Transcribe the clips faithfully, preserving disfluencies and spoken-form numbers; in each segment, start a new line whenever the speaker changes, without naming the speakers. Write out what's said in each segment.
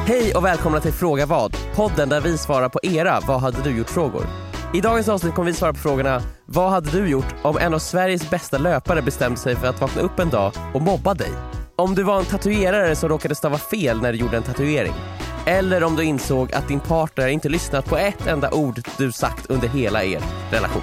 Hej och välkomna till Fråga vad, podden där vi svarar på era vad hade du gjort frågor. I dagens avsnitt kommer vi svara på frågorna: vad hade du gjort om en av Sveriges bästa löpare bestämde sig för att vakna upp en dag och mobba dig? Om du var en tatuerare som råkade stava fel när du gjorde en tatuering. Eller om du insåg att din partner inte lyssnat på ett enda ord du sagt under hela er relation.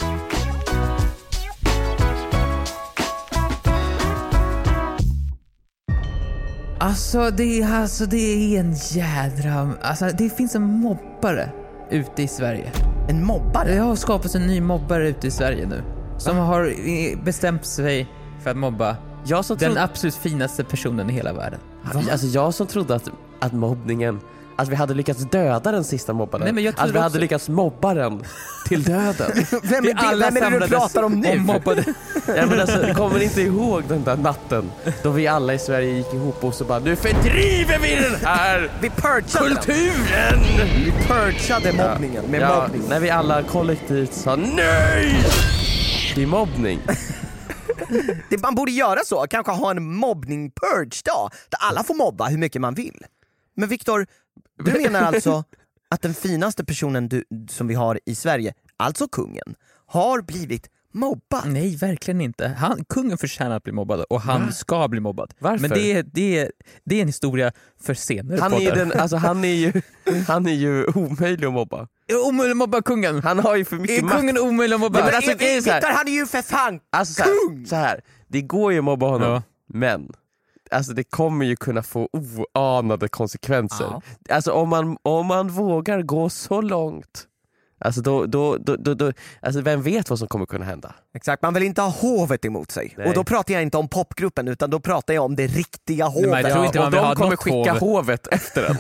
Alltså det, är, alltså det är en jädra... Alltså det finns en mobbare ute i Sverige.
En mobbare?
Det har skapats en ny mobbare ute i Sverige nu. Som har bestämt sig för att mobba
jag som
den
trodde...
absolut finaste personen i hela världen.
Va? Alltså jag som trodde att, att mobbningen... Att vi hade lyckats döda den sista mobbaren.
Nej, men jag
att vi
också...
hade lyckats mobba den till döden.
Vem är, det, vem är det du pratar om nu?
Om mobbade.
Ja, men alltså, kommer ni inte ihåg den där natten då vi alla i Sverige gick ihop och så bara, nu fördriver vi den här
vi purgade
kulturen!
Vi purgade mobbningen med
ja,
mobbning.
När vi alla kollektivt sa nej till mobbning.
Det, man borde göra så, kanske ha en mobbning-purge då, där alla får mobba hur mycket man vill. Men Viktor, du menar alltså att den finaste personen du, som vi har i Sverige, alltså kungen, har blivit mobbad?
Nej, verkligen inte. Han, kungen förtjänar att bli mobbad och han Va? ska bli mobbad.
Varför?
Men det, det, det är en historia för senare
han är, den, alltså, han, är ju, han är ju omöjlig att mobba.
Omöjlig att mobba kungen.
Han har ju för mycket
är
makt.
Kungen omöjlig att mobba.
Ja, men
alltså,
är, är,
så här,
Victor, han är ju för fan
alltså, så här,
kung!
Så här, det går ju att mobba honom, ja. Men alltså det kommer ju kunna få oanade konsekvenser. Ja. Alltså om man, om man vågar gå så långt, alltså då, då, då, då, då alltså vem vet vad som kommer kunna hända?
Exakt, man vill inte ha hovet emot sig.
Nej.
Och då pratar jag inte om popgruppen, utan då pratar jag om det riktiga hovet.
Nej, jag tror inte
ja,
man vill
och de
ha
kommer skicka
hov.
hovet efter den.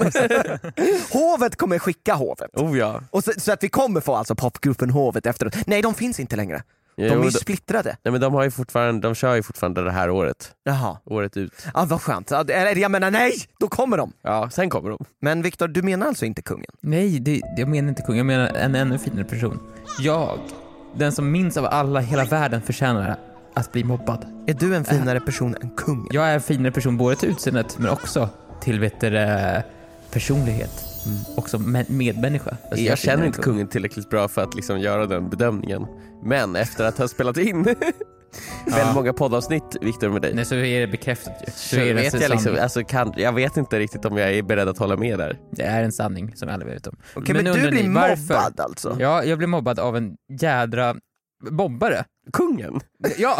Hovet kommer skicka hovet.
Oh ja.
Och så, så att vi kommer få alltså popgruppen hovet efter den. Nej, de finns inte längre. De
Jo,
är ju
de,
splittrade.
Nej, men de har ju fortfarande, de kör ju fortfarande det här året.
Jaha.
Året ut.
Ja, vad skönt. Eller jag menar nej, då kommer de.
Ja, sen kommer de.
Men Viktor, du menar alltså inte kungen?
Nej, det, jag menar inte kungen. Jag menar en ännu finare person. Jag, den som minns av alla i hela världen, förtjänar att bli mobbad.
Är du en finare person än kungen?
Jag är en finare person både till utseendet men också till vet du, personlighet. Mm. Och som med- medmänniska.
Alltså, jag, jag känner inte kungen tillräckligt bra för att liksom göra den bedömningen. Men efter att ha spelat in väldigt ja. många poddavsnitt, Viktor, med dig.
Nej, så är det bekräftat ju.
Så vet jag, liksom, alltså, kan, jag vet inte riktigt om jag är beredd att hålla med där.
Det är en sanning som alla vet om.
Okej, men, men du blir ni, mobbad alltså?
Ja, jag blir mobbad av en jädra mobbare.
Kungen?
Ja.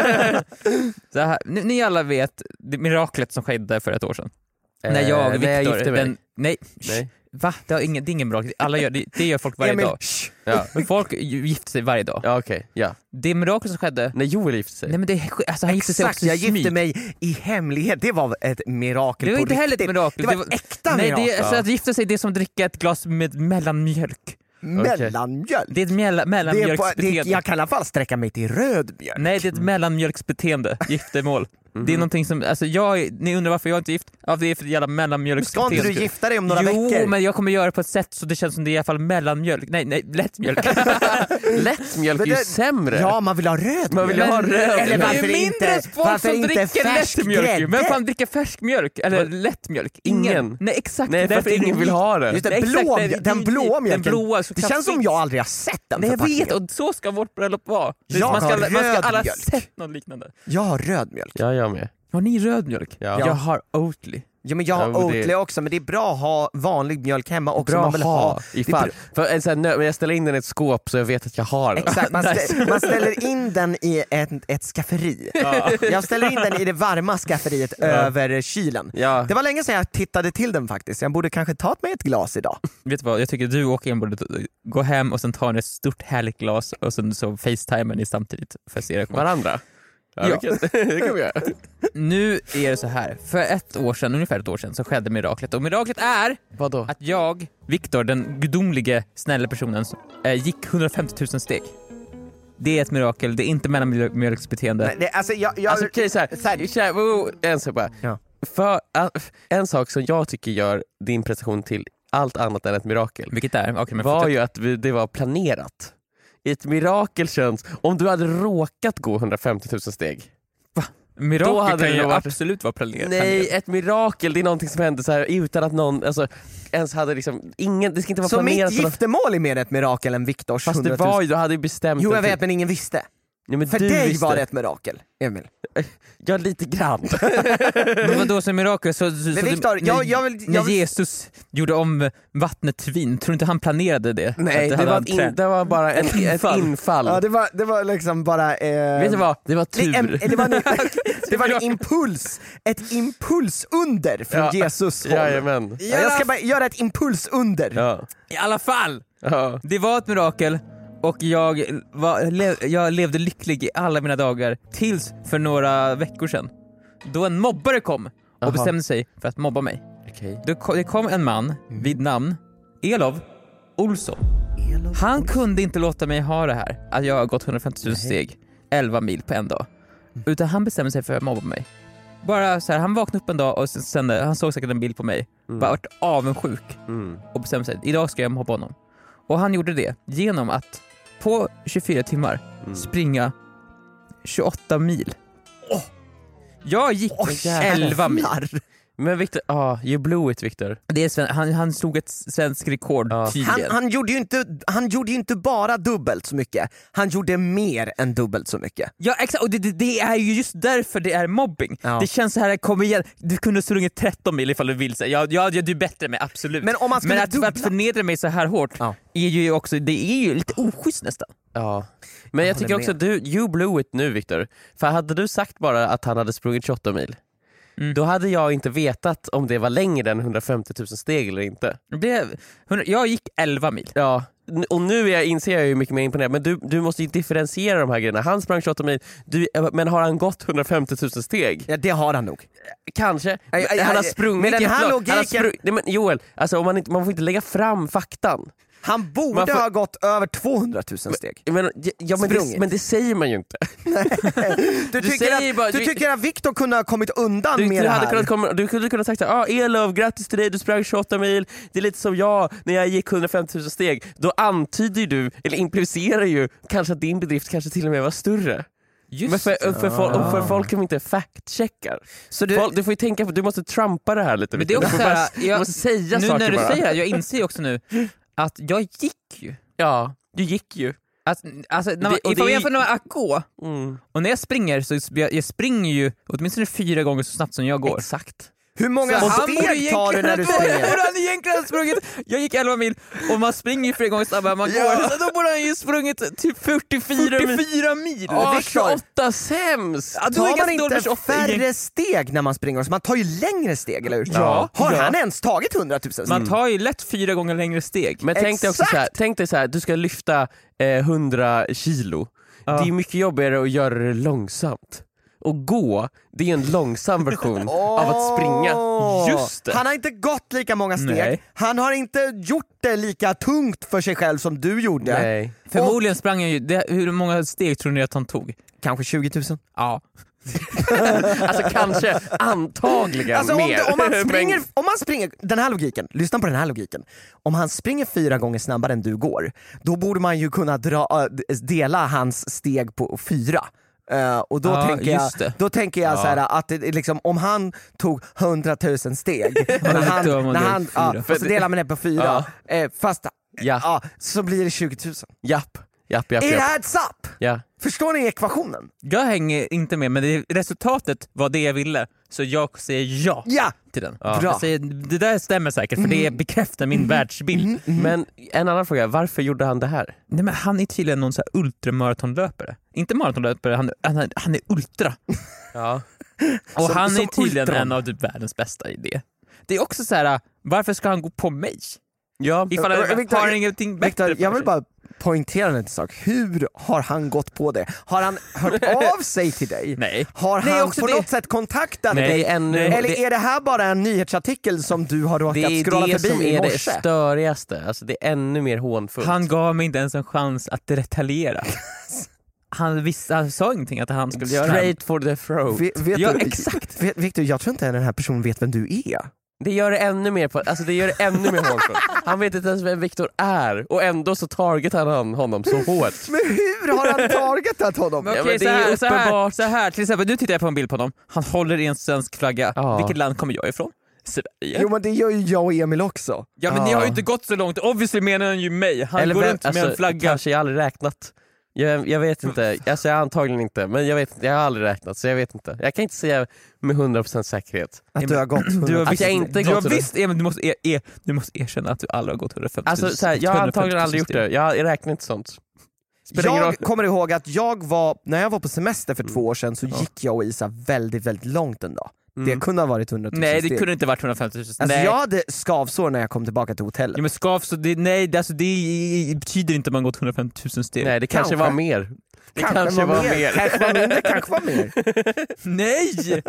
Så här, ni, ni alla vet det miraklet som skedde för ett år sedan. Eh, när jag, Viktor,
när jag gifte mig.
Den, nej.
nej.
Va? Det, har ingen, det är ingen mirakel. Alla gör, det, det gör folk varje
Emil,
dag. Ja. Men folk gifter sig varje dag.
Ja, okej. Okay. Ja.
Det miraklet som skedde...
När Joel gifte sig.
Nej, men det, alltså, han gifte sig också i
jag
smyg.
gifte mig i hemlighet. Det var ett mirakel.
Det var
på
inte heller ett mirakel.
Det var ett äkta
nej,
mirakel.
Det, alltså, att gifta sig det är som att dricka ett glas med mellanmjölk.
Mellanmjölk?
Det är ett mella, mellanmjölksbeteende.
Det, jag kan i alla fall sträcka mig till röd mjölk.
Nej, det är ett mellanmjölksbeteende. Giftermål. Mm. Det är någonting som, alltså jag, ni undrar varför jag inte är gift? Ja, det är för jävla mellanmjölksbeteende.
Ska inte du gifta dig om några
jo,
veckor?
Jo, men jag kommer göra det på ett sätt så det känns som det är i alla fall mellanmjölk. Nej, nej, lättmjölk.
Lättmjölk är ju sämre.
Ja, man vill ha röd
man vill
mjölk.
ha röd.
Eller varför
det är mindre
inte,
folk
varför
som
inte
dricker
färsk
lättmjölk.
grädde?
Men fan dricker färsk mjölk eller lättmjölk?
Ingen.
ingen. Nej, exakt.
Nej, för att ingen vill ha det.
Just det,
Nej,
blå,
exakt,
den blå mjölken.
Den blåa,
det känns som jag aldrig har sett den.
Nej, jag vet, och så ska vårt bröllop vara.
Jag
man ska,
har
man ska
röd
alla
mjölk.
sett något liknande.
Jag har röd mjölk.
Ja, jag med.
Har ni röd mjölk?
Ja.
Jag har Oatly.
Ja, men jag har
ja,
Oatly
det...
också, men det är bra att ha vanlig mjölk hemma också.
Bra
man vill ha. ha.
Ifall. För en sån här, jag ställer in den i ett skåp så jag vet att jag har den.
Exakt, man, stä- man ställer in den i ett, ett skafferi. Ja. Jag ställer in den i det varma skafferiet ja. över kylen.
Ja.
Det var länge sedan jag tittade till den faktiskt. Jag borde kanske ta mig ett glas idag.
Vet du vad, jag tycker du och en borde gå hem och sen ta en ett stort härligt glas och sen så facetimer ni samtidigt för att se reaktion.
Varandra? Ja,
ja.
Det, kan, det kan vi göra.
Nu är det så här. För ett år sedan, ungefär ett år sedan, så skedde miraklet. Och miraklet är
Vadå?
att jag, Viktor, den gudomlige, snälla personen, äh, gick hundrafemtio tusen steg. Det är ett mirakel, det är inte mellanmjölksbeteende.
Nej, det, alltså, jag, jag,
alltså okej, okay, så här, så här, så här, oh, en sak bara.
Ja.
För, uh, en sak som jag tycker gör din prestation till allt annat än ett mirakel.
Vilket är? Okay, men
var
fortsätt.
ju att vi, det var planerat. Ett mirakel känns, om du hade råkat gå hundrafemtio tusen steg.
Va? Mirakel
Då hade
kan
det
ju
varit-
absolut vara planerat.
Nej, ett mirakel, det är någonting som hände så här utan att någon alltså, ens hade liksom, ingen, det ska inte vara
Så mitt
planerat på något-
giftermål är mer ett mirakel än Viktors
Fast det
hundratusen.
var ju, du hade ju bestämt
Jo jag
det.
vet men ingen visste.
Ja, men
För
du
dig
visste.
var det ett mirakel, Emil.
Ja, lite grann.
Men vadå som mirakel? Så, så,
Men
så
Viktor,
när,
jag, jag vill...
när
Jag vill
Jesus gjorde om vattnet till vin, tror du inte han planerade det?
Nej,
Att
det,
hade
var,
han
ett in,
trä-
det var bara en, ett infall. Ett infall.
ja, det, var, det var liksom bara... Eh,
Vet du vad? Det var
det,
tur.
en, det var en, det var en impuls, ett impulsunder från
Ja.
Jesus håll.
Jajamän.
Ja, jag ska bara göra ett impulsunder.
Ja.
I alla fall!
Ja.
Det var ett mirakel och jag, var, le, jag levde lycklig i alla mina dagar tills för några veckor sedan. Då en mobbare kom och
Aha.
bestämde sig för att mobba mig.
Okej.
Det kom, det kom en man vid namn Elov Olsson. Han kunde inte låta mig ha det här, att jag har gått hundrafemtio tusen steg, elva mil på en dag. Utan han bestämde sig för att mobba mig. Bara så här, han vaknade upp en dag och sen, sen han såg säkert en bild på mig.
Mm.
Bara vart avundsjuk
Mm.
och bestämde sig, idag ska jag mobba honom. Och han gjorde det genom att på tjugofyra timmar
Mm.
springa tjugoåtta mil.
Åh!
Jag gick elva mil.
Men Victor, ah, you blew it Victor.
Det är sven- han, han slog ett svensk rekord
Ja.
Han,
tydligen.
han, gjorde ju inte, han gjorde ju inte bara dubbelt så mycket, han gjorde mer än dubbelt så mycket.
Ja exakt, och det, det, det är ju just därför det är mobbing.
Ja.
Det känns så här, kom igen, du kunde sprungit tretton mil ifall du vill säga. Ja, ja, ja, du är bättre med, absolut.
Men om man skulle
Men att,
dubbla...
att förnedra mig så här hårt
Ja.
är ju också, det är ju lite oschysst nästan.
Ja. Men jag,
Jag
tycker
håller
också att du, you blew it nu Victor. För hade du sagt bara att han hade sprungit tjugoåtta mil,
Mm.
då hade jag inte vetat om det var längre än hundrafemtio tusen steg eller inte.
Det, jag gick elva mil.
Ja, n- och nu är jag, inser jag ju mycket mer imponerad, men du, du måste ju differentiera de här grejerna. Han sprang tjugoåtta mil, du, men har han gått hundrafemtio tusen steg?
Ja, det har han nog.
Kanske.
Aj, aj,
han har
aj,
sprungit
med den här
jättelångt. Han har
logiken-
sprung- Nej, men Joel, alltså, om man, inte, man får inte lägga fram faktan.
Han borde
Man får-
ha gått över tvåhundratusen steg.
Men, ja, men, det,
Sprungit.
men det säger man ju inte.
Du, tycker,
säger
att,
bara-
du
du-
tycker att Viktor kunde ha kommit undan
Du,
med
du,
det
hade
här?
kunnat komma, du kunde kunnat sagt såhär, ah, Elov, grattis till dig, du sprang tjugoåtta mil. Det är lite som jag när jag gick hundrafemtio tusen steg. Då antyder ju du, eller implicerar ju kanske att din bedrift kanske till och med var större.
Just
Men för, för, folk,
Ah.
för folk som inte fact-checkar.
Så du,
Folk, du får ju tänka på, du måste trumpa det här lite.
Men det är
du,
också
får
så
bara,
här,
du
jag,
måste säga
nu
saker
när du
bara.
säger det, jag inser ju också nu att jag gick ju.
Ja, du gick ju.
Att, alltså, när man,
Det- och
ifall
det är-
jag jämför med att gå,
Mm.
och när jag springer så jag, jag springer ju åtminstone fyra gånger så snabbt som jag går.
Exakt.
hur många
Så han borde
steg tar du när du
egentligen-
springer?
borde han egentligen ha sprungit, jag gick elva mil och man springer ju flera gånger snabbare än man
Ja.
går, så då borde han ju sprungit typ fyrtiofyra, fyrtiofyra mil.
Åh,
Viktor.
tjugoåtta sämst!
Ja, då är
Tar man
ganska dåligt
inte
med tjugoåtta egentligen.
färre steg när man springer? Så man tar ju längre steg, eller hur?
Ja.
Har
Ja.
han ens tagit hundratusen steg?
Man tar ju lätt fyra gånger längre steg.
Men tänk dig också
Exakt.
så här, tänk dig så här, du ska lyfta eh, hundra kilo.
Ja.
Det är mycket jobbigare att göra det långsamt. Och gå, det är en långsam version av att springa.
Åh.
Just det.
Han har inte gått lika många steg,
Nej.
han har inte gjort det lika tungt för sig själv som du gjorde.
Nej.
Förmodligen sprang jag ju, det, hur många steg tror ni att han tog?
Kanske tjugo tusen.
Ja.
Alltså kanske, antagligen
Alltså om,
mer.
det, om, man
Men-
springer, om man springer, den här logiken, lyssna på den här logiken. Om han springer fyra gånger snabbare än du går, då borde man ju kunna dra, äh, dela hans steg på fyra. Uh, och då,
Ja,
tänker jag,
just det.
då tänker jag
Ja.
så här, att det, liksom, om han tog hundratusen steg, när
då
han,
har man
när
delat
han,
på
ja,
fyra.
och så delar man det på fyra, eh, fast
Ja.
ja, så blir det tjugo tusen.
Japp, japp, japp,
It
japp.
adds up!
Ja.
Förstår ni ekvationen?
Jag hänger inte med, men det, resultatet var det jag ville, så jag säger ja
Ja!
till den.
Ja.
Bra.
Jag säger, det där stämmer säkert, för det bekräftar min världsbild.
Men en annan fråga, varför gjorde han det här?
Nej, men han är tydligen någon så här ultramaratonlöpare. Inte maratonlöpare, han, han, han är ultra.
Ja.
Och
Som-
han är
som
tydligen
ultron.
en av typ världens bästa i det. Det är också så här, varför ska han gå på mig?
Ja.
Ifall
Äh,
han
Victor,
har ingenting bättre
Victor,
för
jag vill
sig.
bara poängtera en liten sak. Hur har han gått på det? Har han hört av sig till dig?
Nej.
Har
Nej,
han
också
på
det-
något sätt kontaktat
Nej,
dig?
ännu-
Eller
det-
är det här bara en nyhetsartikel som du har
Det
råkat
är
scrolla
det som
förbi i
är det
morse?
störigaste, alltså det är ännu mer hånfullt.
Han gav mig inte ens en chans att retaliera. Han, visste, han sa ingenting att han skulle göra det.
Straight for the throat.
Vet, vet
Ja,
du,
exakt.
Vet, Victor, jag tror inte den här personen vet vem du är.
Det gör det ännu mer på, alltså det gör det ännu mer hårt. Han vet inte ens vem Viktor är och ändå så targetar han honom så hårt.
Men hur har han targetat honom?
Men
Ja,
okej,
men det
så,
är
här, så, här,
uppenbart.
så här, till exempel, nu tittar jag på en bild på honom. Han håller i en svensk flagga.
Ja.
Vilket land kommer jag ifrån? Sverige.
Jo men det gör ju jag och Emil också.
Ja men ni
Ja.
har ju inte gått så långt. Obviously menar han ju mig. Han
Eller
går
vem-
runt med
alltså,
en flagga.
Kanske jag aldrig räknat. Jag, jag vet inte, alltså jag antagligen inte, men jag vet inte, jag har aldrig räknat så jag vet inte. Jag kan inte säga med hundra procent säkerhet.
Att du har gått
Du har
Att
visst,
jag inte
du har
gått till det.
visst Emil, du, måste, e, e, du måste erkänna att du aldrig har gått hundrafemtio
Alltså så här, jag har antagligen aldrig gjort det, jag, jag räknar inte sånt. Spelar ingen roll.
Jag kommer ihåg att jag var, när jag var på semester för två år sedan så gick jag och Isa väldigt, väldigt långt en dag.
Mm.
Det kunde ha varit hundratusen
Nej det
steg.
kunde inte varit hundrafemtio tusen.
Alltså
nej.
jag hade skavsår när jag kom tillbaka till hotellet.
Ja, men skav, så det, nej det, alltså, det betyder inte att man gått hundrafemtio tusen steg.
Nej det kanske,
Kanske.
var mer. Det kanske, var mer.
Kanske var mindre, kanske var mer.
Nej!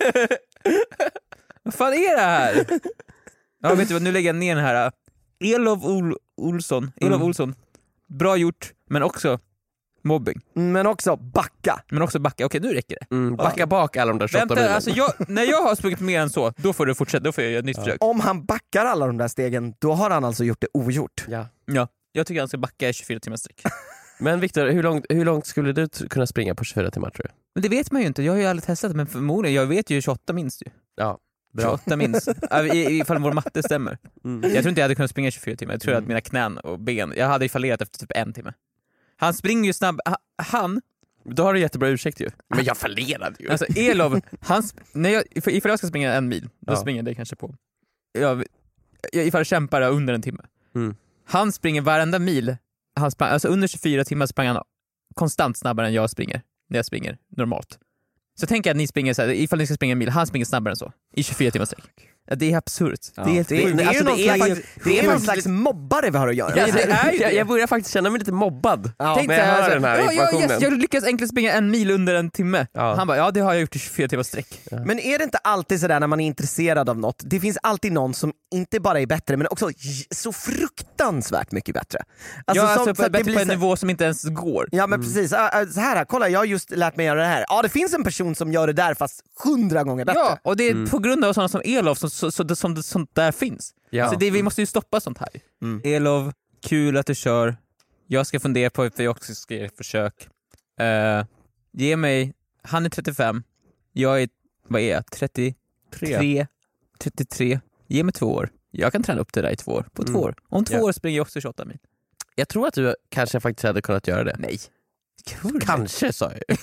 Vad fan är det här? Ja vet du vad, nu lägger jag ner den här. Elof Ol- Olsson, Elof
Mm.
Olsson. Bra gjort, men också mobbing.
Men också backa.
Men också backa, okej nu räcker det.
Mm, backa bak alla de där tjugoåtta milen.
Vänta, alltså jag, när jag har sprungit mer än så, då får du fortsätta, då får jag göra ett nytt försök.
Om han backar alla de där stegen, då har han alltså gjort det ogjort.
Ja.
Ja, jag tycker han ska backa i tjugofyra timmar sträck.
Men Viktor, hur långt, hur långt skulle du t- kunna springa på tjugofyra timmar tror du?
Men det vet man ju inte, jag har ju aldrig testat, men förmodligen, jag vet ju tjugoåtta minst ju.
Ja, bra.
tjugoåtta minst, Ja, i- ifall vår matte stämmer.
Mm.
Jag tror inte jag hade kunnat springa i tjugofyra timmar, jag tror
Mm.
att mina knän och ben, jag hade ju fallerat efter typ en timme. Han springer ju snabb, ha- han,
Då har du jättebra ursäkt ju. Men jag fallerade ju.
alltså Elof, han, sp- när jag, ifall ifall jag ska springa en mil, då
Ja.
springer jag det kanske på, jag, jag, ifall jag kämpar under en timme.
Mm.
Han springer varenda mil, han sprang, alltså under tjugofyra timmar sprang han konstant snabbare än jag springer, när jag springer normalt. Så tänk att ni springer så här, ifall ni ska springa en mil, han springer snabbare än så, i tjugofyra timmar sträck. Ja, det är absurt.
Ja.
Det är helt
Det,
sjukt.
det är ju
Alltså,
någon
det är
slags,
faktiskt-
det är
det är
någon
faktiskt-
slags mobbare vi har att göra.
Ja, det är ju
jag,
det.
jag börjar faktiskt känna mig lite mobbad.
Ja.
Tänk
när
så
jag
här,
hör
så
den här
ja, ja,
informationen.
yes, jag lyckas enkelt springa en mil under en timme.
Ja.
Han bara, ja det har jag gjort i tjugofyra timmar sträck.
Men är det inte alltid sådär när man är intresserad av något, det finns alltid någon som inte bara är bättre men också j- så fruktansvärt mycket bättre.
Alltså, ja,
som-
alltså
så
på,
att det
bättre
blir
på en
så-
nivå som inte ens går.
Ja men precis, Äh, äh, så här, kolla jag har just lärt mig göra det här. Ja det finns en person som gör det där fast hundra gånger bättre.
Ja, och det är på grund av sådana som Elof som, så, så, det- som det, sånt där finns.
Ja.
Så det, vi måste ju stoppa sånt här.
Mm.
Elof, kul att du kör. Jag ska fundera på för jag också ska göra ett försök. Uh, ge mig, han är trettiofem, jag är, vad är jag, trettiotre, trettiotre. Ge mig två år. Jag kan träna upp det där i två år. På två
Mm.
år. Om två
Ja.
år springer jag också tjugoåtta mil.
Jag tror att du kanske faktiskt hade kunnat göra det.
Nej. Kul.
Kanske sa jag.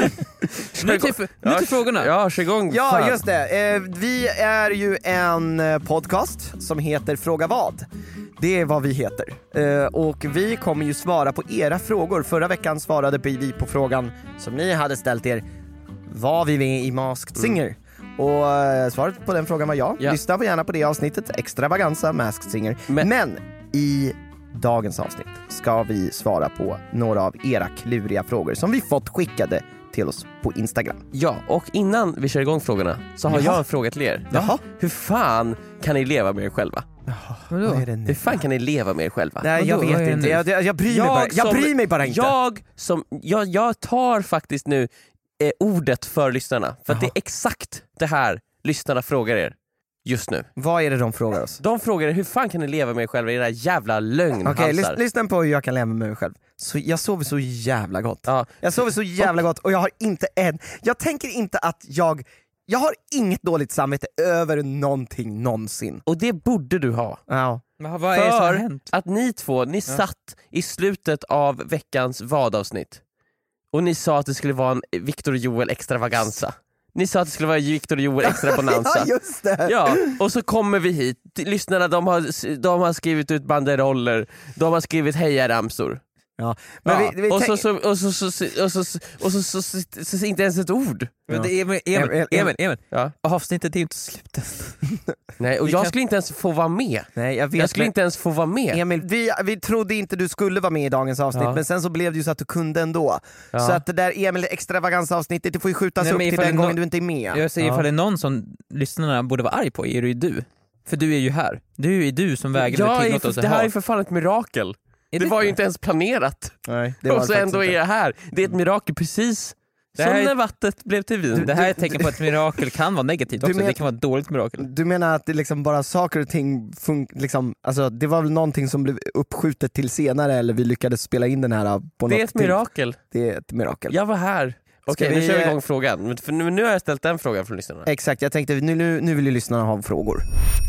Nu till, nu till frågorna.
Ja, kör igång.
Ja
Fan.
just det, eh, vi är ju en eh, podcast som heter Fråga vad. Det är vad vi heter. Eh, och vi kommer ju svara på era frågor. Förra veckan svarade vi på frågan som ni hade ställt er. Var vi med i Masked Singer? Och eh, svaret på den frågan var ja.
Ja.
Lyssna på gärna på det avsnittet, Extravaganza Masked Singer.
Men-
Men i dagens avsnitt ska vi svara på några av era kluriga frågor som vi fått skickade till oss på Instagram.
Ja, och innan vi kör igång frågorna så har
Jaha.
jag en fråga till er.
Jaha.
Hur fan kan ni leva med er själva?
Vadå?
Vad är det nu?
Hur fan kan ni leva med er själva?
Nej jag
Vadå? Vad är
vet
det
inte,
nu?
jag, jag, jag, bryr, mig bara. jag
som-
bryr mig bara inte.
Jag, som, jag, jag tar faktiskt nu eh, ordet för lyssnarna. För att det
Jaha.
är exakt det här lyssnarna frågar er just nu.
Vad är det de frågar oss?
De frågar er, hur fan kan ni leva med er själva i era jävla lögnhalsar?
Okej, lys- lyssna på hur jag kan leva med mig själv. Så jag sover så jävla gott.
Ja.
Jag sover så jävla gott och jag har inte en... Jag tänker inte att jag... Jag har inget dåligt samvete över någonting någonsin.
Och det borde du ha.
Ja.
Men vad är det som har
För
hänt?
att ni två, ni satt i slutet av veckans vadavsnitt och ni sa att det skulle vara en Viktor och Joel extravaganza. Ni sa att det skulle vara Viktor och Joel extra bonanza.
Ja, just det!
Ja, och så kommer vi hit. Lyssnarna, de har, de har skrivit ut banderoller, de har skrivit hejaramsor.
Ja. Men
Ja.
vi, vi
och,
tänk-
så, så, och, så, så, och, så, och, så, och så, så, så, så, så inte ens ett ord.
Men det är, Emil,
Emil,
Emil,
Emil.
Emil, Emil.
Ja.
Avsnittet är ju inte slutet.
Nej, och
Vi
jag
kan-
skulle inte ens få vara med.
Nej, jag vet
Jag skulle
men-
inte ens få vara med.
Emil, vi, vi trodde inte du skulle vara med i dagens avsnitt,
Ja.
men sen så blev det ju så att du kunde ändå.
Ja.
Så att det där Emil extravaganza-avsnittet, det får ju skjutas
Nej,
upp
men
till
ifall
den
det är
gången
nå-
du inte är med.
Jag säger
Ja.
ifall det är någon som lyssnarna borde vara arg på är det ju du. För du är ju här. Du är ju du som vägrade
Jag är
tillåta oss
för,
att
det här
ha.
är för fan ett mirakel.
Är
Det
det
var ju
det?
inte ens planerat.
Nej, det var
Och så
det
ändå
faktiskt
är jag här. Det är ett mirakel precis
Det här,
Som när
är,
vattnet blev till vin.
det här är ett tecken på att ett mirakel kan vara negativt också.
men-
Det kan vara ett dåligt mirakel.
Du menar att det liksom bara saker och ting fun- liksom, alltså det var väl någonting som blev uppskjutet till senare, eller vi lyckades spela in den här på
Det är
något
ett
till-
mirakel.
Det är ett mirakel.
Jag var här. Okej,
Ska
nu
vi-
kör vi igång frågan. Men för nu, nu har jag ställt den frågan från lyssnarna.
Exakt, jag tänkte nu, nu, nu vill ju lyssnarna ha frågor.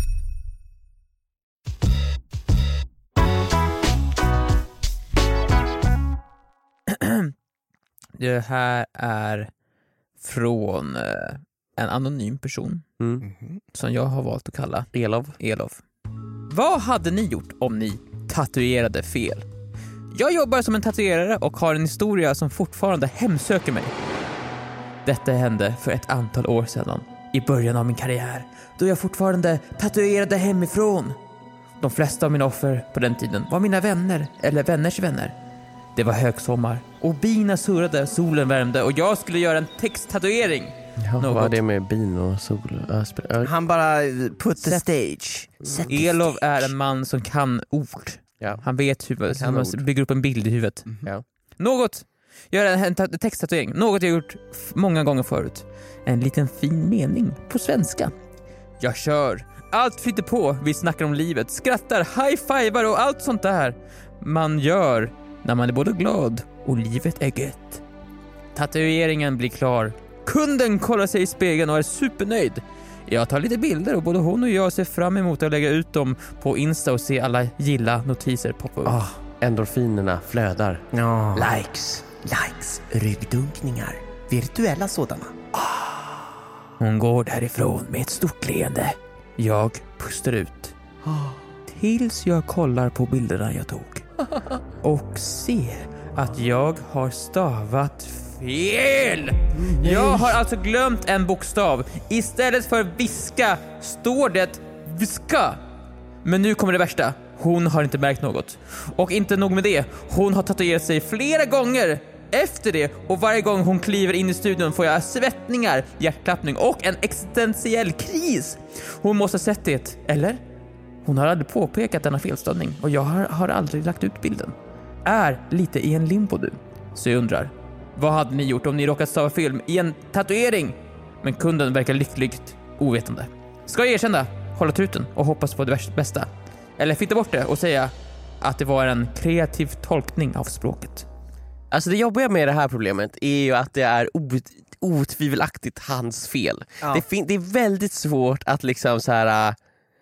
Det här är från eh, en anonym person
Mm.
som jag har valt att kalla
Elov.
Elov. Vad hade ni gjort om ni tatuerade fel? Jag jobbar som en tatuerare och har en historia som fortfarande hemsöker mig. Detta hände för ett antal år sedan, i början av min karriär, då jag fortfarande tatuerade hemifrån. De flesta av mina offer på den tiden var mina vänner eller vänners vänner. Det var högsommar och bina surrade, solen värmde och jag skulle göra en texttatuering.
Ja,
Något.
vad är det med bin och sol? Ja, sp- ja.
Han bara put the
Sätt-
stage. Set the
Elov
stage.
är en man som kan ord.
Ja.
Han vet hur, hur
kan
man
ord.
bygger upp en bild i huvudet.
Ja.
Något, gör en, en ta- texttatuering, något jag gjort f- många gånger förut. En liten fin mening på svenska. Jag kör, allt flyter på, vi snackar om livet, skrattar, high-fivar och allt sånt där man gör när man är både glad och livet är gött. Tatueringen blir klar. Kunden kollar sig i spegeln och är supernöjd. Jag tar lite bilder och både hon och jag ser fram emot att lägga ut dem på Insta och se alla gilla notiser poppa upp.
Ah, endorfinerna flödar.
Ja.
Likes.
Likes, ryggdunkningar, virtuella sådana.
Hon går därifrån med ett stort leende. Jag pustar ut. Tills jag kollar på bilderna jag tog. Och ser att jag har stavat fel. Jag har alltså glömt en bokstav. Istället för viska står det viska. Men nu kommer det värsta. Hon har inte märkt något. Och inte nog med det. Hon har tatuerat sig flera gånger efter det. Och varje gång hon kliver in i studion får jag svettningar, hjärtklappning och en existentiell kris. Hon måste ha sett det, eller? Hon har aldrig påpekat denna felstavning. Och jag har, har aldrig lagt ut bilden. Är lite i en limbo du. Så jag undrar, vad hade ni gjort om ni råkat stava fel i en tatuering? Men kunden verkar lyckligt ovetande. Ska jag erkänna, hålla truten och hoppas på det värsta bästa? Eller fitta bort det och säga att det var en kreativ tolkning av språket?
Alltså det jobbiga med det här problemet är ju att det är ot- otvivelaktigt hans fel.
Ja.
Det, fin- det är väldigt svårt att liksom så här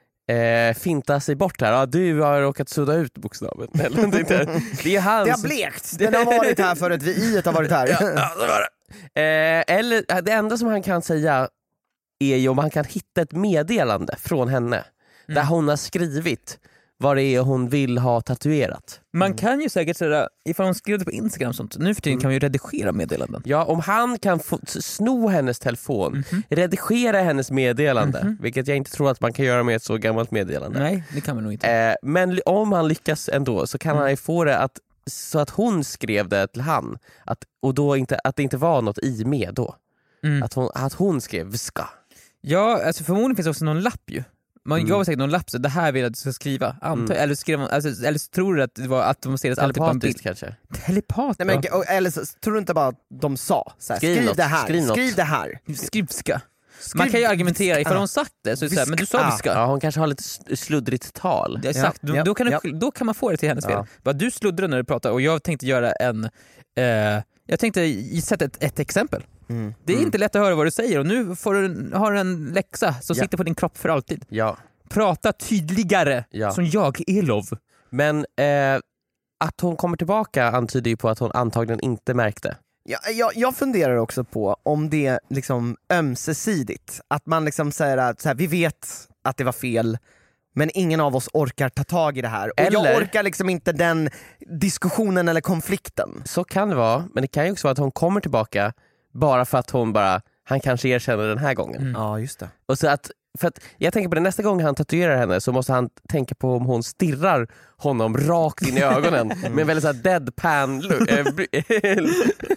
äh, finta sig bort här. Ja, du har råkat sudda ut bokstaven. Eller, det, är inte- det är hans...
Det har blekt, den har varit här för att vi i har varit här.
Ja, ja, det var det. Eh, eller det enda som han kan säga är ju om han kan hitta ett meddelande från henne där hon har skrivit vad det är hon vill ha tatuerat.
Man kan ju säkert säga, ifall hon skrev det på Instagram och sånt, nu för tiden kan vi ju redigera meddelanden.
Ja, om han kan få, sno hennes telefon, redigera hennes meddelande, vilket jag inte tror att man kan göra med ett så gammalt meddelande.
Nej, det kan man nog inte.
Eh, men li- om han lyckas ändå så kan
Mm.
han ju få det att, så att hon skrev det till han, att, och då inte, att det inte var något i med då.
Mm.
Att, hon, att hon skrev ska.
Ja, alltså förmodligen finns det också någon lapp ju. Man
Mm.
gav säkert någon lapp så det här vill jag att du ska skriva. Anta,
Mm.
eller, skrev man, alltså, eller så tror du att det var att de ser alltid på en bild.
Telepatiskt kanske.
Telepat
Nej, men, och- eller så, tror du inte bara att de sa så här,
Skriv
skriv,
något,
det här,
skriv
skriv,
något.
det här.
Skrivska. Man kan ju argumentera, ifall hon sagt det så är det så här, men du sa
Viska.
viska.
Ja, hon kanske har lite s- sluddrigt tal.
Det är exakt,
Ja,
då,
ja,
då, kan du,
ja.
då kan man få det till hennes fel.
Ja.
Bara, du sluddrar när du pratar och jag tänkte göra en eh, jag tänkte i- sätta ett, ett exempel.
Mm.
Det är inte lätt att höra vad du säger och nu får du, har du en läxa som
Ja.
sitter på din kropp för alltid.
Ja.
Prata tydligare,
Ja.
som jag, Elov.
Men eh, att hon kommer tillbaka antyder ju på att hon antagligen inte märkte.
Ja, jag, jag funderar också på om det är liksom ömsesidigt, att man liksom säger att så här, vi vet att det var fel men ingen av oss orkar ta tag i det här och
Eller-
jag orkar liksom inte den diskussionen eller konflikten.
Så kan det vara, men det kan ju också vara att hon kommer tillbaka bara för att hon bara, han kanske erkänner den här gången.
Mm.
Ja just det.
Och så att, för att jag tänker på det, nästa gång han tatuerar henne så måste han tänka på om hon stirrar honom rakt in i ögonen med en väldigt så här deadpan look, eh, bry-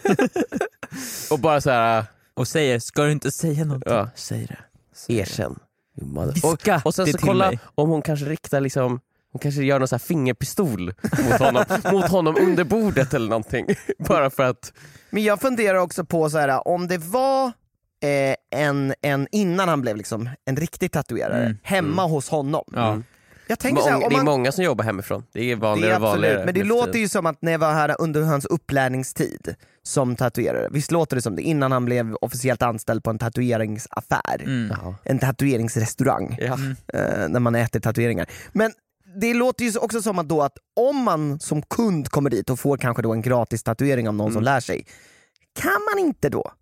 och bara så här,
Och säger, ska du inte säga något?
ja, säg det. Erkänn. You mother-
Viska
och, och sen
det
så
till
kolla
mig.
om hon kanske riktar liksom Hon kanske gör någon så här fingerpistol mot honom, mot honom under bordet eller någonting. Bara för att...
Men jag funderar också på så här, om det var eh, en, en innan han blev liksom en riktig tatuerare
Mm.
hemma
Mm.
hos honom.
Ja.
Mm.
Jag tänker så här,
Mång,
om
det är
man,
många som jobbar hemifrån. Det är
det
vanligare
är
och vanligare.
absolut, men det
nu för
låter
tiden.
ju som att när jag var här under hans upplärningstid som tatuerare, visst låter det som det, innan han blev officiellt anställd på en tatueringsaffär,
Mm.
Ja.
en tatueringsrestaurang,
Ja.
Mm.
eh, när man äter tatueringar. Men det låter ju också som att då att om man som kund kommer dit och får kanske då en gratis tatuering av någon
Mm.
som lär sig, kan man inte då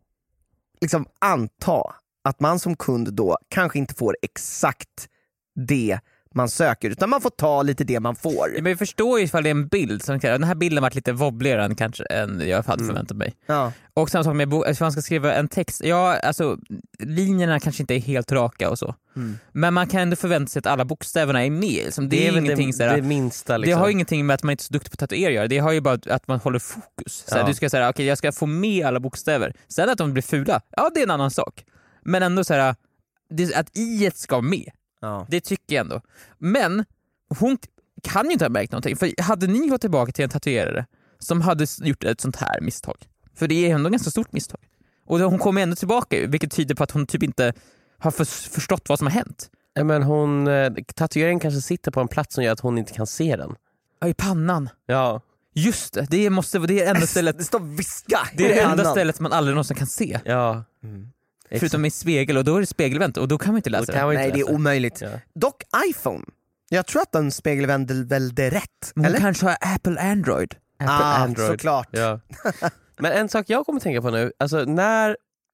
liksom anta att man som kund då kanske inte får exakt det man söker, utan man får ta lite det man får.
Ja, men jag förstår ju ifall det är en bild som, den här bilden varit lite wobbligare än kanske än jag hade
Mm.
förväntat mig.
Ja.
Och samma sak med bo- ifall man ska skriva en text, ja alltså linjerna kanske inte är helt raka och så.
Mm.
Men man kan ändå förvänta sig att alla bokstäverna är med. Liksom, det,
Det
är
är väl
ingenting
det,
sådär,
det minsta
det
liksom.
har ju ingenting med att man inte är så duktig på tatuering att göra. Det har ju bara att man håller fokus. Såhär,
Ja.
Du ska säga okej, jag ska få med alla bokstäver. Sen att de blir fula, ja det är en annan sak. Men ändå såhär, det, att i ska med.
Ja.
Det tycker jag ändå. Men hon kan ju inte ha märkt någonting. För hade ni gått tillbaka till en tatuerare som hade gjort ett sånt här misstag, för det är ändå ett ganska stort misstag, och hon kommer ändå tillbaka, vilket tyder på att hon typ inte har för, förstått vad som har hänt.
Ja, men hon, eh, tatueringen kanske sitter på en plats som gör att hon inte kan se den.
Ja, i pannan.
Ja.
Just det, det, måste, det är det enda stället,
Det står viska.
det är det
i
enda
pannan.
stället man aldrig någonsin kan se.
Ja.
Mm.
Förutom i spegel, och då är det spegelvänt och då kan man inte läsa
Då
det.
kan man inte
Nej, det är
läsa.
omöjligt.
Ja.
Dock iPhone. Jag tror att den spegelvänder väl det rätt.
Men hon
Eller?
kanske har Apple Android.
Apple
ah,
Android.
såklart.
Ja. Men en sak jag kommer tänka på nu, alltså när,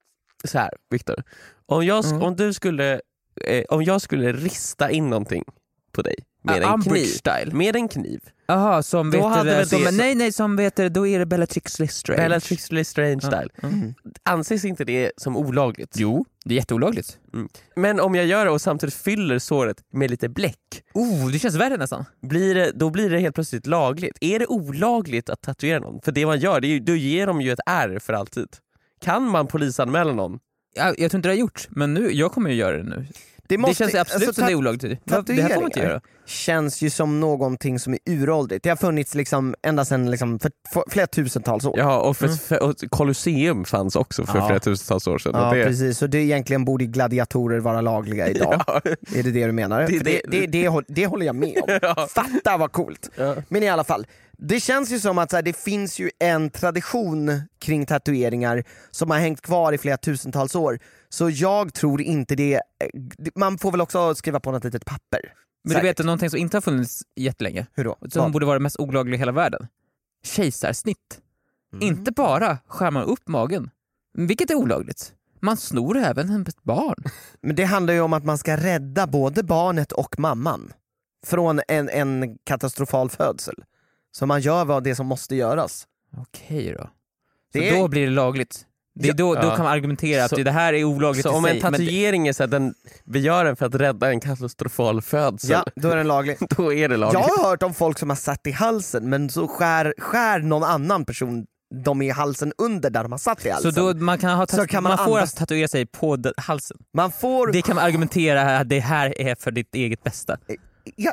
så här Viktor, om jag, sk-
Mm.
om du skulle, eh, om jag skulle rista in någonting på dig med
Ah,
en
Umbridge
kniv,
style.
med en kniv,
Jaha, som
Då
vet
hade
det,
väl
som,
det-
nej nej som vet det, då är det Bellatrix Lestrange.
Bellatrix Lestrange style,
Mm.
anses inte det som olagligt?
Jo, det är jätteolagligt.
Men om jag gör det och samtidigt fyller såret med lite bläck,
Oh, det känns värre nästan.
blir det, då blir det helt plötsligt lagligt. Är det olagligt att tatuera någon? För det man gör, det är ju, då ger de ju ett ärr för alltid. Kan man polisanmäla någon?
Jag, jag tror inte det har gjort, men nu, jag kommer ju göra det nu.
Det, måste,
det känns absolut
alltså,
som det är
ta-
olagligt. Vad- Det här får man inte
tatueringar
göra.
känns ju som någonting som är uråldrigt. Det har funnits liksom ända sedan liksom för, för flera tusentals år.
Ja, och, för,
Mm.
för, och Colosseum fanns också för
Ja.
flera tusentals år sedan.
Ja,
och det,
precis. Så det egentligen borde gladiatorer vara lagliga idag.
Ja.
Är det det du menar?
Det-
För det, det, det, hå- det håller jag med om.
Ja.
Fatta vad coolt.
Ja.
Men i alla fall, det känns ju som att så här, det finns ju en tradition kring tatueringar som har hängt kvar i flera tusentals år. Så jag tror inte det, man får väl också skriva på något litet papper.
Men du
Säkert.
vet någonting som inte har funnits jättelänge,
Hur då?
som
Vad?
borde vara det mest olagliga i hela världen. Kejsarsnitt.
Mm.
Inte bara skär man upp magen, vilket är olagligt. Man snor även ett barn.
Men det handlar ju om att man ska rädda både barnet och mamman från en, en katastrofal födsel. Så man gör vad det som måste göras.
Okej då. Så
Det är-
då blir det lagligt. Det är
Ja.
då, då
Ja.
kan man argumentera
Så-
att det här är olagligt
Så
i
om en
sig. men det-
tatuering är så att den, vi gör den för att rädda en katastrofal födsel,
Ja, då är den laglig.
då är det lagligt.
Jag har hört om folk som har satt i halsen men så skär, skär någon annan person de i halsen under där de har satt i
Så
halsen.
då, man, kan ha
Så
tat-
kan man
man får
andas-
alltså tatuera sig på de- halsen.
Man får...
Det kan man argumentera att det här är för ditt eget bästa.
Ja,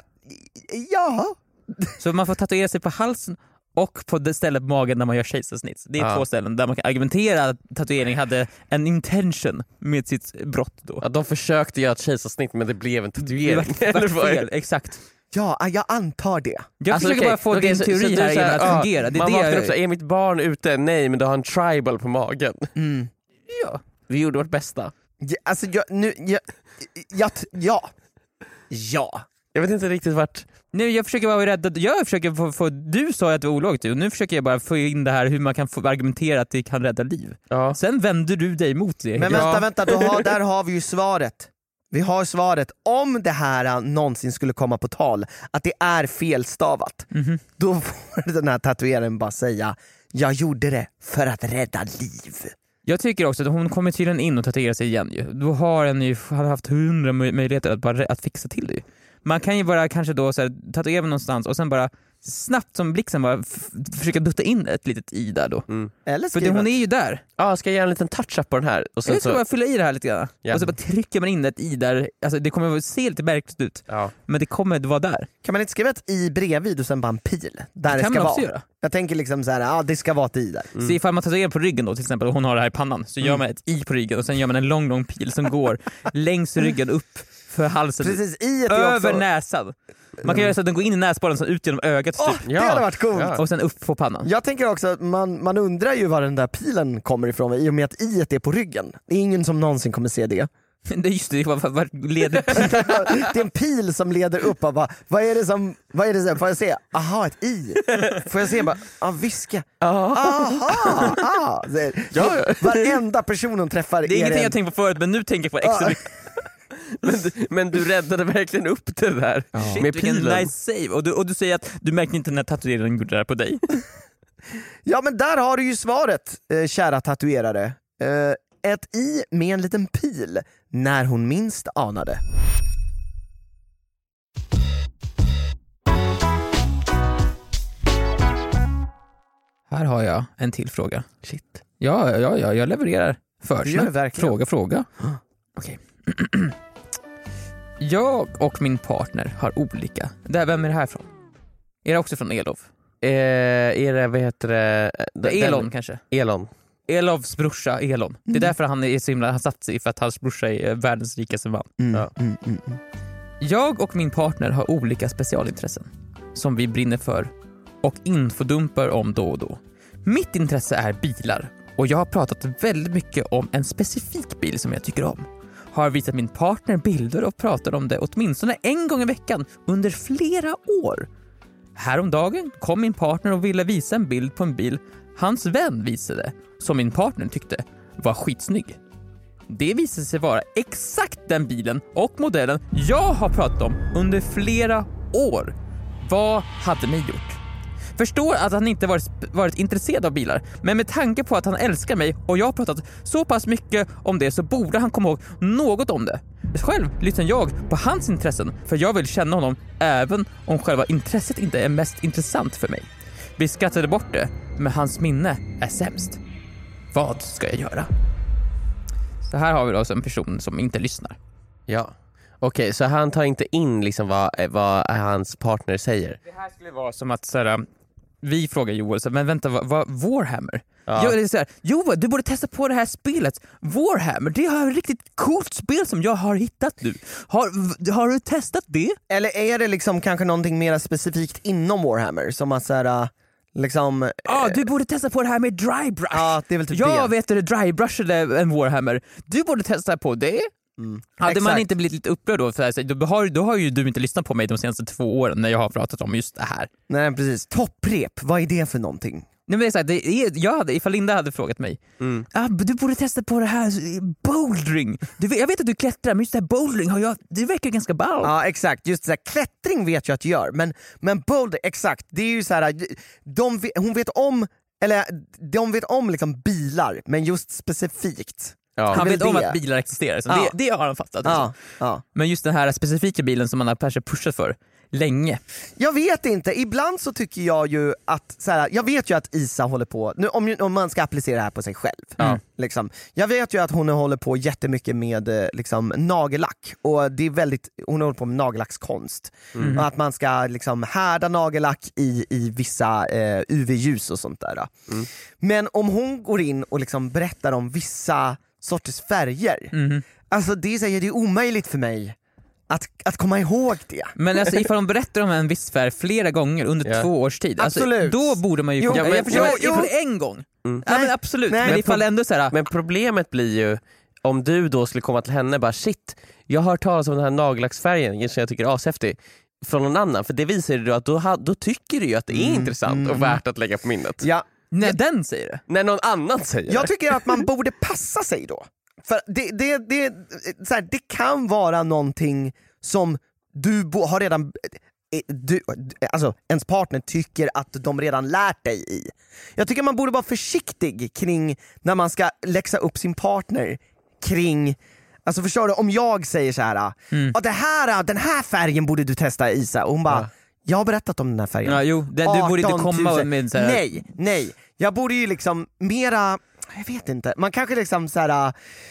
ja.
Så man får tatuera sig på halsen och på det stället på magen där man gör kejsarsnitt. Det är
Ja.
två ställen där man kan argumentera att tatuering hade en intention med sitt brott då.
Ja, de försökte göra ett kejsarsnitt men det blev en
Det
tatuering.
vart-
Eller
vart
vad är
fel,
det?
exakt.
Ja, jag antar det.
Jag
Alltså,
försöker
okej,
bara få
okej,
din
så-
teori
så du
här
säger,
igen att
ja,
fungera. Det är
man
det
vaknar
jag...
upp så här, är mitt barn ute? Nej, men du har en tribal på magen.
Mm.
Ja.
Vi gjorde vårt bästa.
Ja, alltså jag, nu, jag, jag, ja. Ja.
Jag vet inte riktigt vart...
Nu, jag försöker bara vara rädd. Jag försöker få, få, du sa att det var olagligt och nu försöker jag bara få in det här hur man kan få argumentera att det kan rädda liv.
Ja.
Sen vänder du dig mot det.
Men
Ja.
vänta, vänta, då har, där har vi ju svaret. Vi har svaret. Om det här någonsin skulle komma på tal, att det är felstavat,
Mhm.
då får den här tatueraren bara säga jag gjorde det för att rädda liv.
Jag tycker också att hon kommer tydligen in och tatuerar sig igen ju. Då har en ju har haft hundra möj- möjligheter att, bara, att fixa till det. Man kan ju bara kanske då så här, tatuera någonstans och sen bara snabbt som blixten bara f- försöka dutta in ett litet i där då.
Mm.
Eller
För det, hon är ju där.
Ja, ska jag göra en liten touch-up på den här? Och sen
Jag ska
så...
bara fylla i det här lite grann.
Ja.
Och så bara trycker man in ett i där. Alltså det kommer att se lite märkligt ut.
Ja.
Men det kommer att vara där.
Kan man inte skriva ett i bredvid och sen bara en pil? Där det
kan
ska
man också
vara.
göra.
Jag tänker liksom så här, ja det ska vara ett i där.
Mm. Så ifall man tatuerar på ryggen då till exempel och hon har det här i pannan så gör man ett i på ryggen och sen gör man en lång lång pil som går längs ryggen upp för halsen.
Precis, i ett är
över
också...
näsan. Man kan göra så att den går in i näsborren och ut genom ögat
Åh,
typ.
det
Ja.
hade varit coolt!
Ja.
Och sen upp på pannan.
Jag tänker också att man, man undrar ju var den där pilen kommer ifrån i och med att i är på ryggen. Det är ingen som någonsin kommer se det.
Det är just det, vad, vad leder
Det är en pil som leder upp och bara, vad är det som, vad är det som, får jag se? Aha, ett i. Får jag se bara, ah, viska. Aha, ah. Det,
Ja.
varenda person hon träffar
Det är ingenting
en...
jag tänkt på förut men nu tänker jag på extra
Ja.
mycket.
Men, du- men du räddade verkligen upp det där
Shit,
med
vilken
pilen.
nice save. Och du, och du säger att du märkte inte när tatueringen gjorde det här på dig.
Ja men där har du ju svaret, eh, kära tatuerare. Eh, ett i med en liten pil, när hon minst anade.
Här har jag en till fråga.
Shit.
Ja, ja, ja jag levererar.
Du gör det
Försnack.
verkligen.
Fråga, fråga. Okej. Jag och min partner har olika. Där, vem är det här från? Är det också från Elov?
Eh, är det, vad heter det? Den-
Elon kanske?
Elon.
Elovs brorsa Elon. Det är
Mm.
därför han är så himla, han satt sig för att hans brorsa är världens rikaste man.
Mm,
Ja.
mm, mm, mm.
Jag och min partner har olika specialintressen som vi brinner för och infodumpar om då och då. Mitt intresse är bilar och jag har pratat väldigt mycket om en specifik bil som jag tycker om. Har visat min partner bilder och pratar om det åtminstone en gång i veckan under flera år. Häromdagen kom min partner och ville visa en bild på en bil hans vän visade som min partner tyckte var skitsnygg. Det visade sig vara exakt den bilen och modellen jag har pratat om under flera år. Vad hade ni gjort? Förstår att han inte varit, varit intresserad av bilar, men med tanke på att han älskar mig och jag har pratat så pass mycket om det så borde han komma ihåg något om det. Själv lyssnar jag på hans intressen för jag vill känna honom även om själva intresset inte är mest intressant för mig. Vi skrattade bort det, men hans minne är sämst. Vad ska jag göra? Så här har vi då en person som inte lyssnar.
Ja. Okej, så han tar inte in liksom vad, vad hans partner säger.
Det här skulle vara som att så här, vi frågar Joel, så, men vänta, vad, vad Warhammer?
Ja.
Jag, det är så här, Joel, du borde testa på det här spelet. Warhammer, det är ett riktigt coolt spel som jag har hittat nu. Har, har du testat det?
Eller är det liksom kanske någonting mer specifikt inom Warhammer? Som att såhär, liksom...
Ja, ah, du borde testa på det här med Drybrush.
Ja, det är väl typ
Jag
det.
vet att det Drybrushade en Warhammer. Du borde testa på det.
Mm.
Hade
Exakt.
man inte blivit lite upprörd då, för så, då, har, då har ju du inte lyssnat på mig de senaste två åren när jag har pratat om just det här.
Nej precis, topprep, vad är det för någonting?
Nej, men det är så här, det är, jag hade, ifall Linda hade frågat mig,
Mm.
ah, du borde testa på det här bouldering. Du, vet- jag vet att du klättrar, men just det här bouldering har jag, det verkar ganska ball.
Ja exakt, just så här, klättring vet jag att jag gör, men, men boulder, exakt, det är ju så här, de, vet- hon vet om, eller de vet om liksom bilar, men just specifikt.
Ja.
Han
väl
vet om
det.
att bilar existerar, så
Ja.
det, det har han fattat.
Ja,
Alltså.
ja.
Men just den här specifika bilen som man har kanske pushat för länge.
Jag vet inte, ibland så tycker jag ju att, så här, jag vet ju att Isa håller på, nu, om, om man ska applicera det här på sig själv,
Ja.
liksom. Jag vet ju att hon håller på jättemycket med eh, liksom, nagellack, och det är väldigt, hon håller på med nagellackskonst.
Mm.
Och att man ska liksom, härda nagellack i, i vissa eh, U V-ljus och sånt där.
Mm.
Men om hon går in och liksom berättar om vissa sorters färger,
Mhm.
alltså det är, så här, det är omöjligt för mig att, att komma ihåg det.
Men alltså, ifall de berättar om en viss färg flera gånger under
Ja.
två års tid, alltså,
Absolut.
då borde man ju...
Jo,
ja,
men-
jag förstår,
jo,
att ifall en gång,
Mm.
ja, men
Nej.
absolut,
Nej.
men
Men
ifall
pro-
ändå såhär,
Men problemet blir ju om du då skulle komma till henne och bara shit, jag har hört talas om den här nagellacksfärgen som jag tycker är ashäftig från någon annan, för det visar ju då att då, ha- då tycker du ju att det är
Mm,
intressant
mm,
och värt att lägga på minnet.
Ja,
när den säger det.
När någon annan säger
jag
det.
tycker att man borde passa sig då. För det, det, det, så här, det kan vara någonting som du bo, har redan, eh, du, alltså ens partner tycker att de redan lärt dig i. Jag tycker man borde vara försiktig kring när man ska läxa upp sin partner kring, alltså förstår du, om jag säger så här,
Mm.
"Ja, det här den här färgen borde du testa Isa", och hon bara
Ja.
Jag har berättat om den här färgen.
Ja, jo, det, du borde inte komma med så här...
Nej, nej. Jag borde ju liksom mera, jag vet inte, man kanske liksom så här.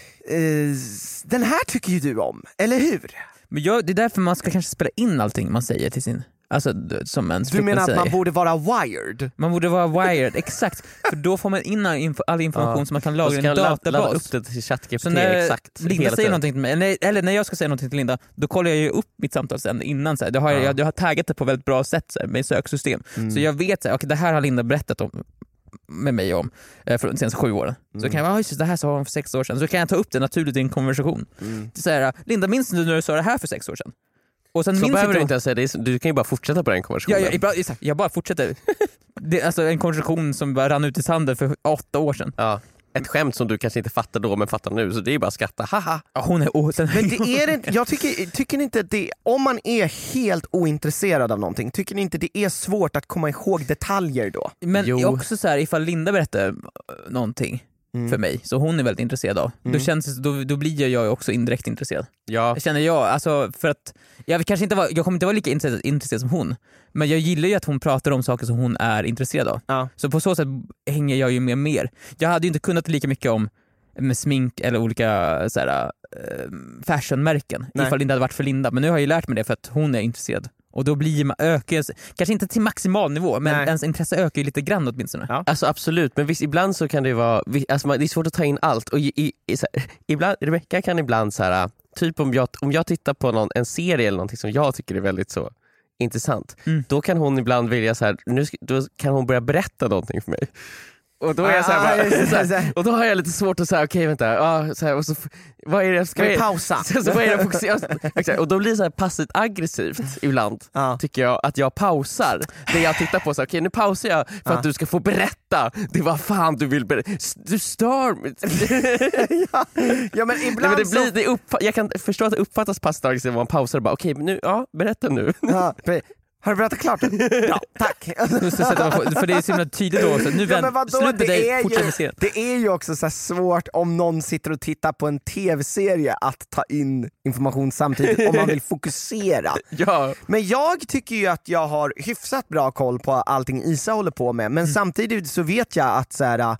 Uh, den här tycker ju du om, eller hur?
Men jag, det är därför man ska kanske spela in allting man säger till sin... Alltså, som en
du menar att
säger.
man borde vara wired?
Man borde vara wired, exakt. För då får man in all, info, all information ja. som man kan lagra i en databas.
Ladda upp det till ChatGPT,
så när
exakt.
Linda säger någonting till mig, eller, eller när jag ska säga någonting till Linda, då kollar jag ju upp mitt samtal sen innan. Så här. Jag, har, ja. jag, jag har taggat det på väldigt bra sätt så här, med söksystem. Mm. Så jag vet att okay, det här har Linda berättat om med mig om eh, för de senaste sju åren. Mm. Så kan jag, just det här sa hon för sex år sedan. Så kan jag ta upp det naturligt i en konversation. Mm. Så här, Linda, minns du när du sa det här för sex år sedan? Och sen
så
minns
behöver
inte
du inte säga det, du kan ju bara fortsätta på den konversationen.
Ja, jag, jag, jag bara fortsätter. Det är alltså en konversation som bara rann ut i sanden för åtta år sedan.
Ja. Ett skämt som du kanske inte fattar då men fattar nu, så det är bara att skratta, haha.
Ja, hon är oh, sen...
Men det är det, jag tycker, tycker ni inte det, om man är helt ointresserad av någonting, tycker ni inte det är svårt att komma ihåg detaljer då?
Men
jo.
också så här, ifall Linda berättar någonting mm. för mig, så hon är väldigt intresserad av, mm. då, känns, då, då blir jag också indirekt intresserad. Ja. Jag känner jag, alltså för att jag, kanske inte var, jag kommer inte vara lika intresserad, intresserad som hon, men jag gillar ju att hon pratar om saker som hon är intresserad av. Ja. Så på så sätt hänger jag ju med mer. Jag hade ju inte kunnat lika mycket om med smink eller olika så här, äh, fashionmärken. Nej. Ifall det inte hade varit för Linda. Men nu har jag ju lärt mig det för att hon är intresserad. Och då blir man ökar, kanske inte till maximal nivå, men Nej. ens intresse ökar ju lite grann åtminstone.
Ja. Alltså absolut, men visst, ibland så kan det vara, alltså, det är svårt att ta in allt. Och i, i, i, så här, ibland, Rebecca kan ibland så här, typ om jag, om jag tittar på någon, en serie eller någonting som jag tycker är väldigt så intressant, mm. då kan hon ibland vilja så här, nu då kan hon börja berätta någonting för mig. Och då är jag så här, bara, så här, och då har jag lite svårt att säga okej okay, vänta, ah, så här, och så vad är det ska
vi pausa?
Så, så vad är det fokusera? Och då blir det så här passivt aggressivt ibland ah. tycker jag att jag pausar det jag tittar på så okej okay, nu pausar jag för ah. att du ska få berätta det var fan du vill berätta. Du stör mig.
ja. ja men ibland
Nej, men det blir,
så...
det upp, jag kan förstå att det uppfattas passivt aggressivt när man pausar och bara okej okay, nu ja berätta nu.
Ja, har du berättat klart? Ja, tack.
För det är så himla tydligt då. Så nu vänt, ja, vadå, slut med dig, fortsätt med serien.
Det är ju också så här svårt om någon sitter och tittar på en tv-serie att ta in information samtidigt om man vill fokusera.
Ja.
Men jag tycker ju att jag har hyfsat bra koll på allting Isa håller på med. Men mm. samtidigt så vet jag att så här,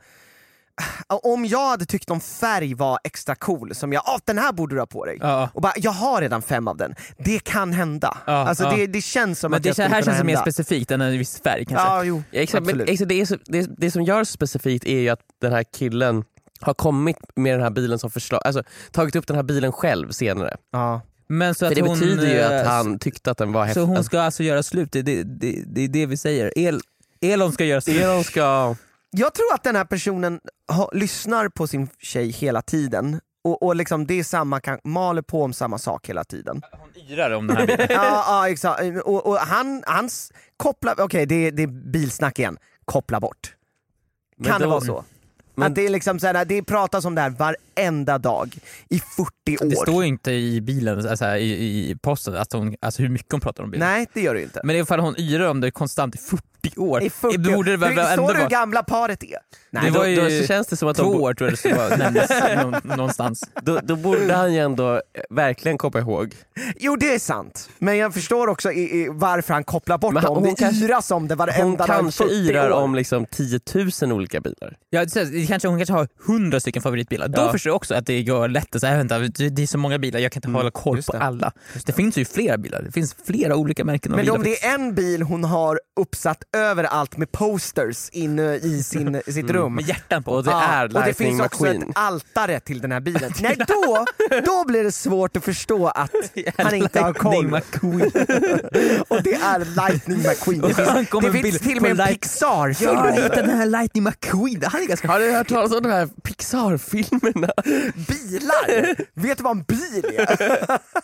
om jag hade tyckt om färg var extra cool, som jag, åh den här borde du ha på dig, ja. och bara, jag har redan fem av den, det kan hända. Ja, alltså ja. Det, det känns som
men
att
det
jag
här
känns
som mer specifikt än en viss färg kanske.
Ja, jo,
ja, exakt, men, exakt, det, är så, det, det som gör specifikt är ju att den här killen har kommit med den här bilen som förslag, alltså tagit upp den här bilen själv senare.
Ja.
Men så att
det
hon,
betyder ju att han tyckte att den var häftig.
Så hon ska alltså göra slut, det, det, det, det är det vi säger. El, Elon ska göra slut.
Elon ska...
Jag tror att den här personen ha, lyssnar på sin tjej hela tiden och, och liksom det är samma, kan, maler på om samma sak hela tiden.
Hon yrar om den här bilen.
ja, ja, exakt. Och, och han, hans koppla, okej okay, det, det är bilsnack igen, koppla bort. Kan då, det vara så? Men, att det är liksom så här, det pratas om det här varenda dag i fyrtio år.
Det står ju inte i bilen, alltså i, i posten, att hon, alltså hur mycket hon pratar om bilen.
Nej, det gör det inte.
Men i alla fall hon yrar om det konstant i fyrtio år.
I fyrtio år.
Borde det väl ändå
står
hur
gamla paret är?
Nej, det var ju
då, då känns det som att
två
de...
år tror jag det var, nämndes någonstans.
Då, då borde han ju ändå verkligen komma ihåg.
Jo, det är sant. Men jag förstår också i, i, varför han kopplar bort
men
dem.
Hon
det
kanske,
yras om det varenda dag.
Hon kanske yrar om liksom tio tusen olika bilar.
Ja, det kanske, hon kanske har hundra stycken favoritbilar. Då
ja.
förstår jag också att det går lätt att säga, vänta, det är så många bilar, jag kan inte mm, hålla koll på alla. Det. det finns ju flera bilar, det finns flera olika märken av
men
bilar.
Men om det är en bil hon har uppsatt överallt med posters inne i sin, sitt mm. rum.
Med hjärtan på.
Och det,
ja,
är
och det finns också
McQueen.
Ett altare till den här bilen. Nej, då, då blir det svårt att förstå att han inte har koll. Och det är Lightning McQueen. Det finns, det finns till och med en Pixar-film.
Ja, hitta den här Lightning McQueen. Han är ganska...
Har du hört talas om de här Pixar-filmerna?
Bilar! Vet du vad en bil är?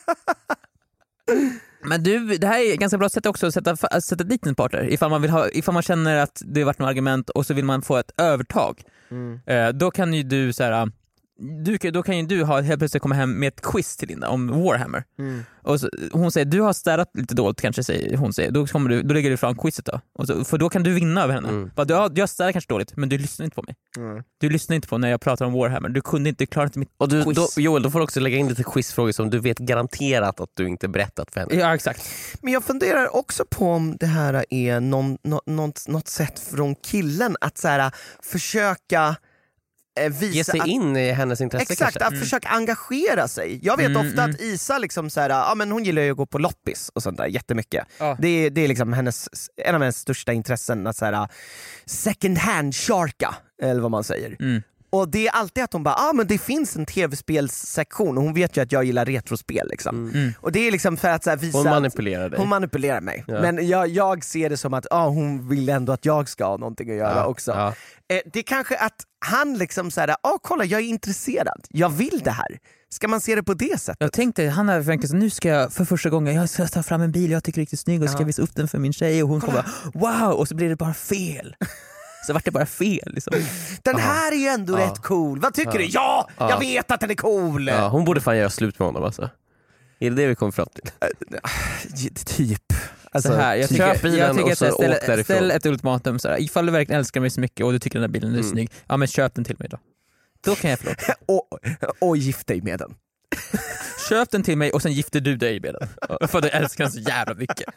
Men du, det här är ett ganska bra sätt också att sätta, sätta dit en partner. Ifall man, vill ha, ifall man känner att det har varit något argument och så vill man få ett övertag. Mm. Eh, då kan ju du så här, du, då kan ju du ha, helt plötsligt komma hem med ett quiz till Linda om Warhammer. Mm. Och så, hon säger, du har städat lite dåligt kanske, säger hon säger. Då, kommer du, då lägger du fram quizet då. Och så, för då kan du vinna över henne. Mm. Bara, du, har, du har städat kanske dåligt, men du lyssnar inte på mig. Mm. Du lyssnar inte på när jag pratar om Warhammer. Du kunde inte, klara inte mitt
och du,
quiz.
Då, Joel, då får du också lägga in lite quizfrågor som du vet garanterat att du inte berättat för henne.
Ja, exakt.
Men jag funderar också på om det här är någon, något, något, något sätt från killen att så här, försöka visa
ge sig
att,
in i hennes intresse.
exakt,
kanske.
att
mm.
försöka engagera sig. Jag vet
mm,
ofta
mm.
att Isa liksom så här, ja, men hon gillar ju att gå på loppis och sånt där jättemycket.
Ja.
Det, är, det är liksom hennes, en av hennes största intressen, att så här, second hand sharka, eller vad man säger.
Mm.
Och det är alltid att hon bara, ah, men det finns en tv-spelssektion och hon vet ju att jag gillar retrospel liksom.
Mm.
Och det är liksom för att så här, visa
hon manipulerar dig.
Hon manipulerar mig.
Ja.
Men jag, jag ser det som att ah, hon vill ändå att jag ska ha någonting att göra
Ja,
också.
ja.
Eh, det är kanske att han liksom såhär, ah, kolla jag är intresserad, jag vill det här. Ska man se det på det sättet?
Jag tänkte, han har verkligen så nu ska jag för första gången, jag ska ta fram en bil jag tycker är riktigt snygg och ska
Ja.
visa upp den för min tjej och hon kommer bara wow, och så blir det bara fel. Så vart det bara fel liksom.
Den här är ju ändå
Ja.
rätt cool, vad tycker
Ja.
du? Ja,
Ja.
jag vet att den är cool!
Ja, hon borde fan göra slut med honom alltså. Är det det vi kommer fram till?
Typ. Alltså,
Så här, jag
köp
tycker,
bilen
jag tycker
och
att
så åk
ställ,
därifrån.
ställ ett ultimatum så här, ifall du verkligen älskar mig så mycket och du tycker den här bilen är
Mm.
snygg, ja men köp den till mig då. Då kan jag förlåta.
och, och gift dig med den.
Köp den till mig och sen gifter du dig med den. För du älskar den så jävla mycket.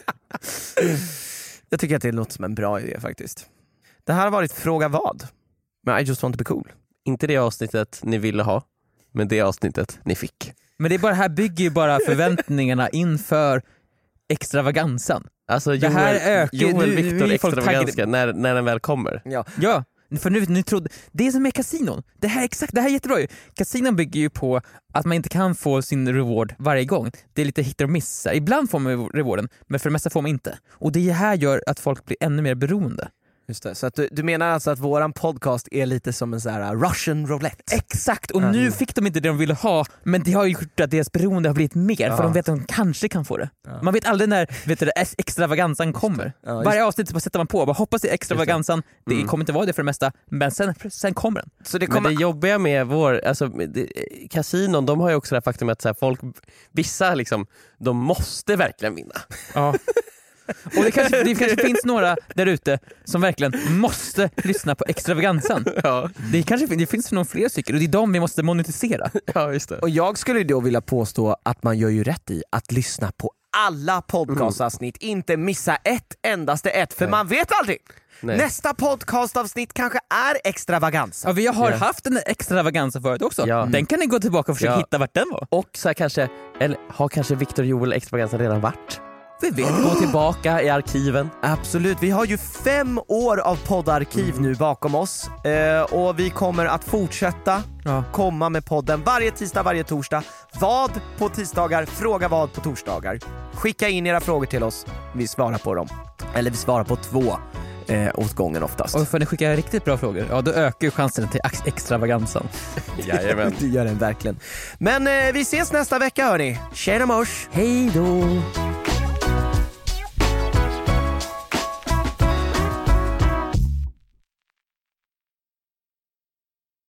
Jag tycker att det låter som en bra idé faktiskt. Det här har varit Fråga vad? Men I just want to be cool.
Inte det avsnittet ni ville ha, men det avsnittet ni fick.
Men det är bara, det här bygger ju bara förväntningarna inför extravagansan.
Alltså
Det
Joel,
här ökar-
Joel
nu- nu
Victor
är folk
extravaganska när, när den väl kommer.
Ja.
Ja, för nu, nu trodde, det är som med kasinon. Det här, är exakt, det här är jättebra ju. Kasinon bygger ju på att man inte kan få sin reward varje gång. Det är lite hit or miss. Ibland får man rewarden, men för det mesta får man inte. Och det här gör att folk blir ännu mer beroende.
Just det. Så att du, du menar alltså att våran podcast är lite som en sån här Russian roulette?
Exakt, och
Mm.
nu fick de inte det de ville ha, men det har ju gjort att deras beroende har blivit mer,
Ja.
för de vet att de kanske kan få det.
Ja.
Man vet aldrig när vet du, extravagansan kommer.
Ja, just
Varje avsnitt bara sätter man på, bara hoppas det är extravagansan, det,
Mm.
kommer inte vara det för det mesta, men sen, sen kommer den.
Så det
Men
kommer...
det jobbiga med vår, alltså det, kasinon, de har ju också det här faktum att så här, folk, vissa liksom, de måste verkligen vinna.
Ja. Och det kanske, det kanske finns några där ute som verkligen måste lyssna på extravagansan.
Ja,
Det, kanske, det finns nog fler stycken och det är de vi måste monetisera.
ja just det.
Och jag skulle ju då vilja påstå att man gör ju rätt i att lyssna på alla podcastavsnitt, mm. inte missa ett endaste ett, för
Nej.
man vet aldrig.
Nej.
Nästa podcastavsnitt kanske är extravaganza.
Ja, vi har
Ja.
haft en extravaganza förut också.
Ja.
Den kan ni gå tillbaka och försöka
Ja.
hitta vart den var.
Och så här kanske, eller har kanske Victor Joel extravagansen redan varit?
Vi vet.
Gå tillbaka i arkiven.
Absolut, vi har ju fem år av poddarkiv nu bakom oss eh, och vi kommer att fortsätta
Ja.
komma med podden varje tisdag, varje torsdag. Vad på tisdagar, fråga vad på torsdagar. Skicka in era frågor till oss, vi svarar på dem. Eller vi svarar på två eh, åt gången oftast.
Och för ni skickar riktigt bra frågor, ja då ökar ju chansen till ex- extravagansan.
Jajamän.
Det gör den verkligen. Men eh, vi ses nästa vecka hörni. Tjena mors!
Hej då!